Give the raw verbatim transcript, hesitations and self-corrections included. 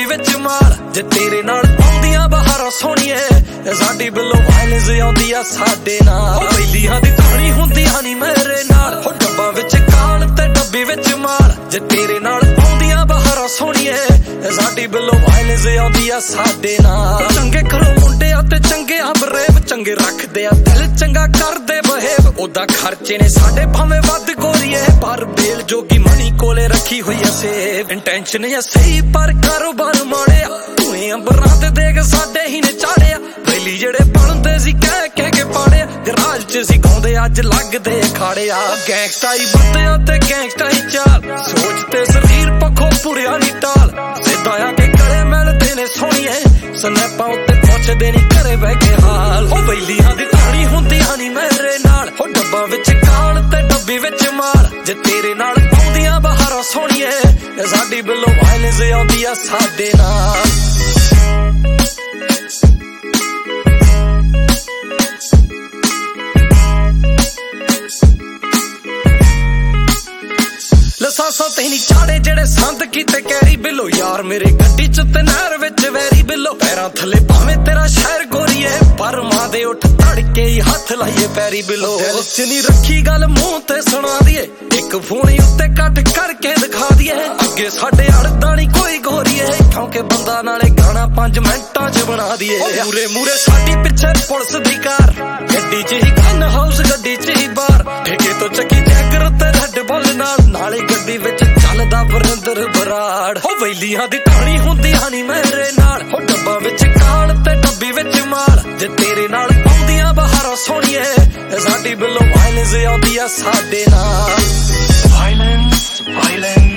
विच माल जे तेरे नाल आउंदियां बहारां सोहणीए साडी बिल्लो वायलेंस आउंदी आ साडे नाल बैलियां दी कहानी हुंदी हनी मेरे नाल हो डब्बा विच काल ते डब्बी विच माल जे तेरे नाल आउंदियां बहारां सोहणीए साडी बिल्लो वायलेंस आउंदी आ साडे नाल चंगे घरों मुंडे आ ते चंगे आ बरेव चंगे रखदे आ दिल चंगा करदे बहेव ओदा खर्चे ने साडे भावें वध गोरीए पर बेल जोगी मनी कोले रखी हुई आ सेव इंटेंशन या सही पर कारोबार माड़िया तूं अंबरां ते देख साडे ही ने चाड़िया पहली जेड़े बनदे सी कह कह के पाड़िया गराज च सी गाउंदे अज लगदे अखाड़िया गैंगस्टाई बंदियां ते गैंगस्टाई चाल सोचते शरीर पक्खों पुरिया नी टाल सिद्धा आके गले मिलदे ने सोहणीए स्नैपां उत्ते पहुंचदे नी घरे बह के हाल हो बैलियां दी कहानी हुंदी हनी मेरे नाल हो डब्बा विच काल ते डब्बी विच माल जे तेरे नाल आउंदियां बहारां सोहणीए साडी बिल्लो वायलेंस आउंदी आ साडे नाल लसासां ते नी चाड़े जेड़े संद कीते कैरी बिल्लो यार मेरे गड्डी च ते नहर विच वैरी बिल्लो पैरां थले भावें तेरा शहर गोरीए पर मां दे उठ धड़के ही हथ लाइए पैरी बिल्लो दिल च नी रखी गल मूंह ते सुना दिए एक फोन उत्ते कट करके दिखा दिए अगे साडे अड़दा नी कोई गोरीए क्योंकि बंदा नाले गाना पांच मिंटां च बना दिए मूरे मूरे साडी पिछे पुलिस दी कार गड्डी च ही गन हाउस गड्डी च ही बार ठेके तो चक्की जैकर ते रेड बुल नाल नाले गड्डी विच चलदा वरिंदर बराड़ हो बैलियां दी कहानी हुंदी हनी मेरे नाल हो डब्बा विच काल ते डब्बी विच माल जे तेरे नाल आउंदियां बहारां सोहणीए साडी बिल्लो वायलेंस आउंदी आ साडे नाल वायलेंस वायलेंस